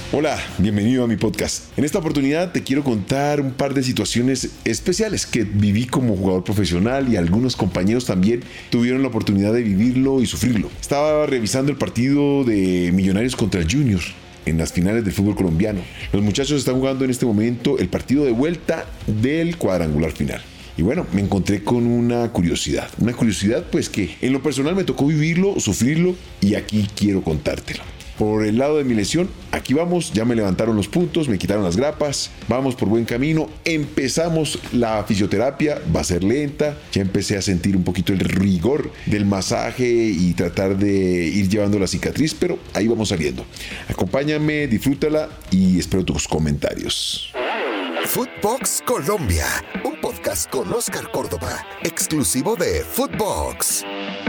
Hola, bienvenido a mi podcast. En esta oportunidad te quiero contar un par de situaciones especiales que viví como jugador profesional y algunos compañeros también tuvieron la oportunidad de vivirlo y sufrirlo. Estaba revisando el partido de Millonarios contra el Junior en las finales del fútbol colombiano. Los muchachos están jugando en este momento el partido de vuelta del cuadrangular final. Y bueno, me encontré con una curiosidad pues que en lo personal me tocó vivirlo, sufrirlo y aquí quiero contártelo. Por el lado de mi lesión, aquí vamos, ya me levantaron los puntos, me quitaron las grapas, vamos por buen camino, empezamos la fisioterapia, va a ser lenta, ya empecé a sentir un poquito el rigor del masaje y tratar de ir llevando la cicatriz, pero ahí vamos saliendo. Acompáñame, disfrútala y espero tus comentarios. Footbox Colombia, un podcast con Oscar Córdoba, exclusivo de Footbox.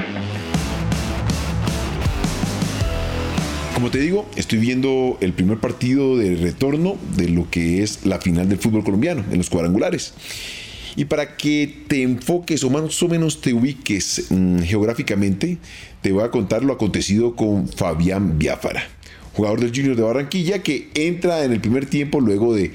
Como te digo, estoy viendo el primer partido de retorno de lo que es la final del fútbol colombiano, en los cuadrangulares. Y para que te enfoques o más o menos te ubiques geográficamente, te voy a contar lo acontecido con Fabián Biafara, jugador del Junior de Barranquilla, que entra en el primer tiempo luego de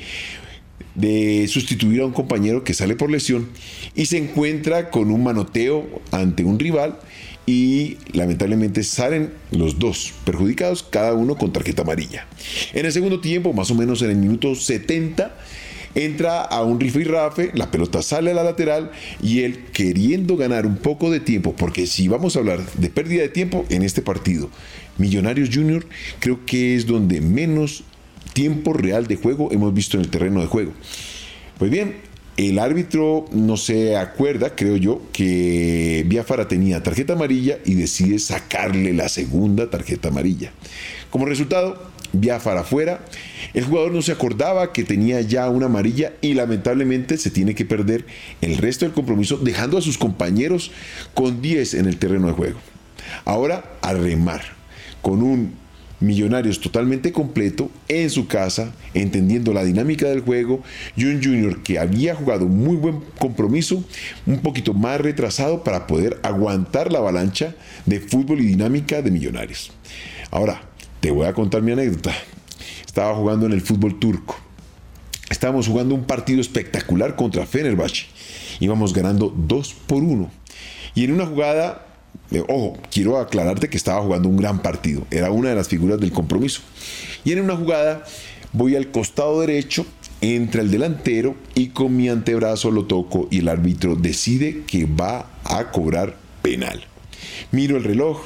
sustituir a un compañero que sale por lesión y se encuentra con un manoteo ante un rival y lamentablemente salen los dos perjudicados, cada uno con tarjeta amarilla. En el segundo tiempo, más o menos en el minuto 70, entra a un rifirrafe, la pelota sale a la lateral y él, queriendo ganar un poco de tiempo, porque si vamos a hablar de pérdida de tiempo en este partido, Millonarios Junior creo que es donde menos tiempo real de juego hemos visto en el terreno de juego. Pues bien, el árbitro no se acuerda, creo yo, que Biafara tenía tarjeta amarilla y decide sacarle la segunda tarjeta amarilla. Como resultado, Biafara fuera. El jugador no se acordaba que tenía ya una amarilla y lamentablemente se tiene que perder el resto del compromiso, dejando a sus compañeros con 10 en el terreno de juego. Ahora a remar con un Millonarios totalmente completo en su casa, entendiendo la dinámica del juego, y un Junior que había jugado muy buen compromiso, un poquito más retrasado para poder aguantar la avalancha de fútbol y dinámica de Millonarios. Ahora, te voy a contar mi anécdota. Estaba jugando en el fútbol turco. Estábamos jugando un partido espectacular contra Fenerbahçe. Íbamos ganando 2-1. Y en una jugada, ojo, quiero aclararte que estaba jugando un gran partido. Era una de las figuras del compromiso. Y en una jugada voy al costado derecho, entra el delantero y con mi antebrazo lo toco y el árbitro decide que va a cobrar penal. Miro el reloj,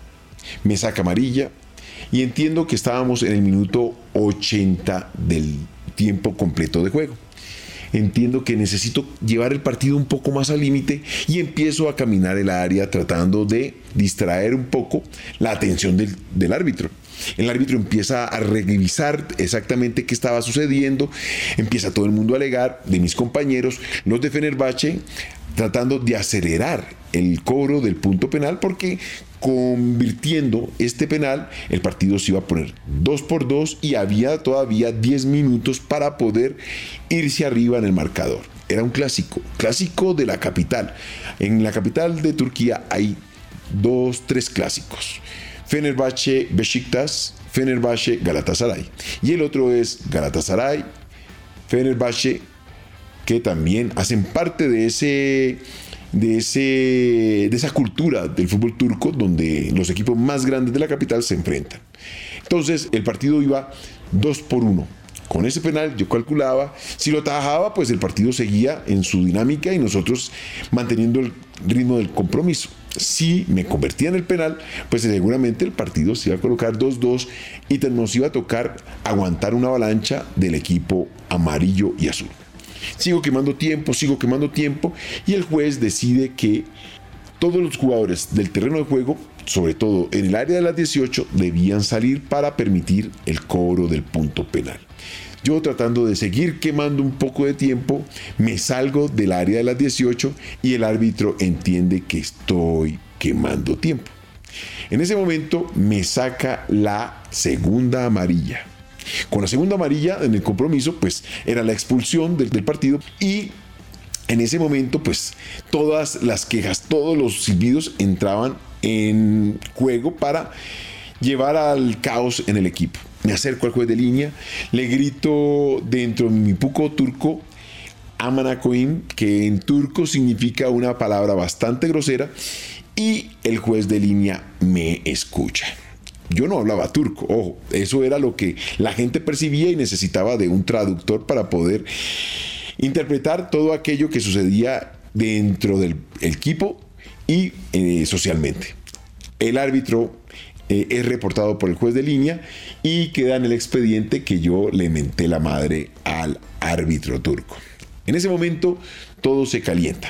me saca amarilla y entiendo que estábamos en el minuto 80 del tiempo completo de juego. Entiendo que necesito llevar el partido un poco más al límite y empiezo a caminar el área tratando de distraer un poco la atención del árbitro. El árbitro empieza a revisar exactamente qué estaba sucediendo, empieza todo el mundo a alegar de mis compañeros, los de Fenerbahçe, tratando de acelerar el cobro del punto penal porque convirtiendo este penal, el partido se iba a poner 2-2 y había todavía 10 minutos para poder irse arriba en el marcador. Era un clásico de la capital. En la capital de Turquía hay 3 clásicos. Fenerbahçe Beşiktaş, Fenerbahçe Galatasaray. Y el otro es Galatasaray, Fenerbahçe, que también hacen parte de esa cultura del fútbol turco donde los equipos más grandes de la capital se enfrentan. Entonces el partido iba 2-1. Con ese penal yo calculaba, si lo atajaba, pues el partido seguía en su dinámica y nosotros manteniendo el ritmo del compromiso. Si me convertía en el penal, pues seguramente el partido se iba a colocar 2-2 y nos iba a tocar aguantar una avalancha del equipo amarillo y azul. Sigo quemando tiempo y el juez decide que todos los jugadores del terreno de juego, sobre todo en el área de las 18, debían salir para permitir el cobro del punto penal. Yo, tratando de seguir quemando un poco de tiempo, me salgo del área de las 18 y el árbitro entiende que estoy quemando tiempo. En ese momento me saca la segunda amarilla. Con la segunda amarilla en el compromiso, pues era la expulsión del partido y en ese momento, pues todas las quejas, todos los silbidos entraban en juego para llevar al caos en el equipo. me acerco al juez de línea, le grito dentro de mi puco turco, Amına koyayım, que en turco significa una palabra bastante grosera, y el juez de línea me escucha. Yo no hablaba turco, ojo, eso era lo que la gente percibía y necesitaba de un traductor para poder interpretar todo aquello que sucedía dentro del equipo y socialmente. El árbitro es reportado por el juez de línea y queda en el expediente que yo le menté la madre al árbitro turco. En ese momento todo se calienta.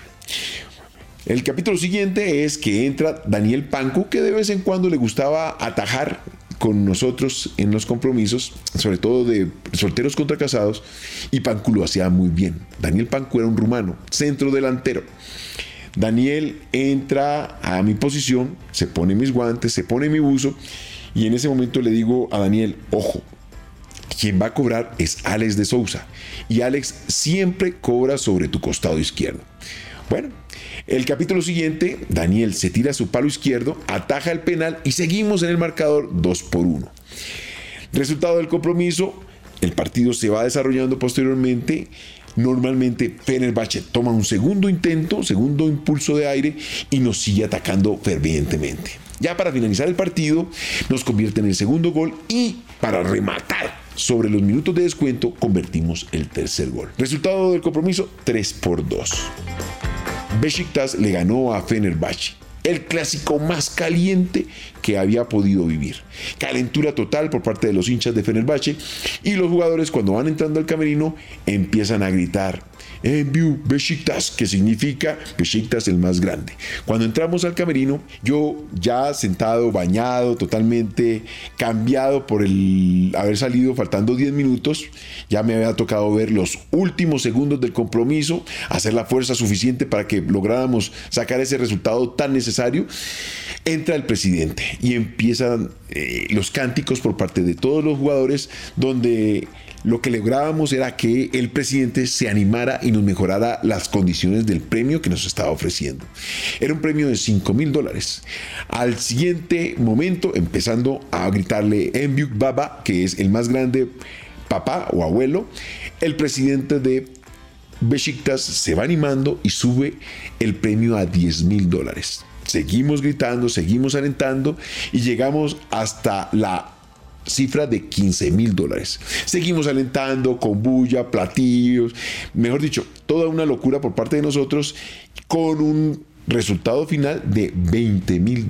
El capítulo siguiente es que entra Daniel Panku, que de vez en cuando le gustaba atajar con nosotros en los compromisos, sobre todo de solteros contra casados, y Panku lo hacía muy bien. Daniel Panku era un rumano, centro delantero. Daniel entra a mi posición, se pone mis guantes, se pone mi buzo, y en ese momento le digo a Daniel, ojo, quien va a cobrar es Alex de Sousa, y Alex siempre cobra sobre tu costado izquierdo. Bueno, el capítulo siguiente, Daniel se tira su palo izquierdo, ataja el penal y seguimos en el marcador 2-1. Resultado del compromiso, el partido se va desarrollando posteriormente. Normalmente Fenerbahce toma un segundo intento, segundo impulso de aire y nos sigue atacando fervientemente. Ya para finalizar el partido, nos convierte en el segundo gol y para rematar sobre los minutos de descuento, convertimos el tercer gol. Resultado del compromiso, 3-2. Beşiktaş le ganó a Fenerbahce, el clásico más caliente que había podido vivir. Calentura total por parte de los hinchas de Fenerbahce, y los jugadores, cuando van entrando al camerino, empiezan a gritar En büyük Beşiktaş, que significa Beşiktaş el más grande. Cuando entramos al camerino, yo ya sentado, bañado, totalmente cambiado por el haber salido faltando 10 minutos, ya me había tocado ver los últimos segundos del compromiso, hacer la fuerza suficiente para que lográramos sacar ese resultado tan necesario. Entra el presidente y empiezan los cánticos por parte de todos los jugadores, donde lo que lográbamos era que el presidente se animara y nos mejorara las condiciones del premio que nos estaba ofreciendo. Era un premio de $5,000. Al siguiente momento, empezando a gritarle En büyük baba, que es el más grande papá o abuelo, el presidente de Beşiktaş se va animando y sube el premio a $10,000. Seguimos gritando, seguimos alentando y llegamos hasta la cifra de $15,000. Seguimos alentando con bulla, platillos, mejor dicho, toda una locura por parte de nosotros, con un resultado final de $20,000.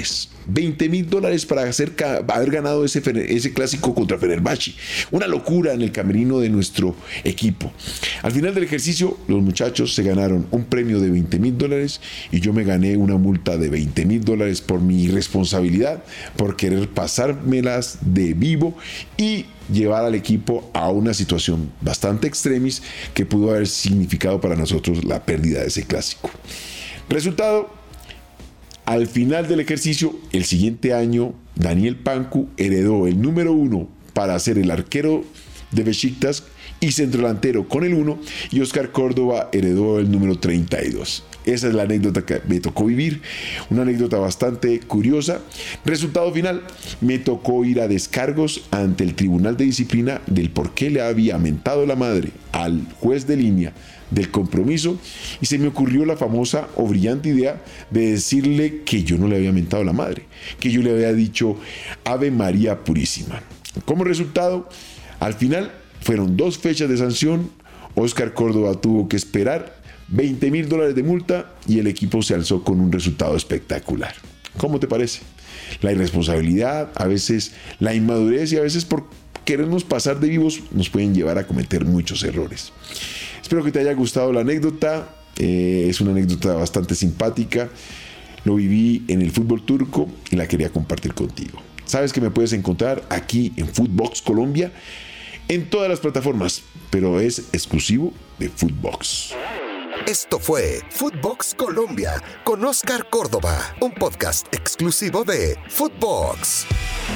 $20,000 para haber ganado ese clásico contra Fenerbahce. Una locura en el camerino de nuestro equipo. Al final del ejercicio, los muchachos se ganaron un premio de $20,000 y yo me gané una multa de $20,000 por mi irresponsabilidad, por querer pasármelas de vivo y llevar al equipo a una situación bastante extremis que pudo haber significado para nosotros la pérdida de ese clásico. Resultado, al final del ejercicio, el siguiente año, Daniel Panku heredó el número 1 para ser el arquero de Beşiktaş y centrodelantero con el 1, y Oscar Córdoba heredó el número 32. Esa es la anécdota que me tocó vivir, una anécdota bastante curiosa. Resultado final, me tocó ir a descargos ante el Tribunal de Disciplina del por qué le había mentado la madre al juez de línea del compromiso, y se me ocurrió la famosa o brillante idea de decirle que yo no le había mentado la madre, que yo le había dicho Ave María Purísima. Como resultado, al final fueron 2 fechas de sanción. Oscar Córdoba tuvo que esperar, $20,000 de multa, y el equipo se alzó con un resultado espectacular. ¿Cómo te parece? La irresponsabilidad, a veces la inmadurez, y a veces por querernos pasar de vivos nos pueden llevar a cometer muchos errores. Espero que te haya gustado la anécdota. Es una anécdota bastante simpática. Lo viví en el fútbol turco y la quería compartir contigo. Sabes que me puedes encontrar aquí en Footbox Colombia, en todas las plataformas, pero es exclusivo de Footbox. Esto fue Footbox Colombia con Oscar Córdoba, un podcast exclusivo de Footbox.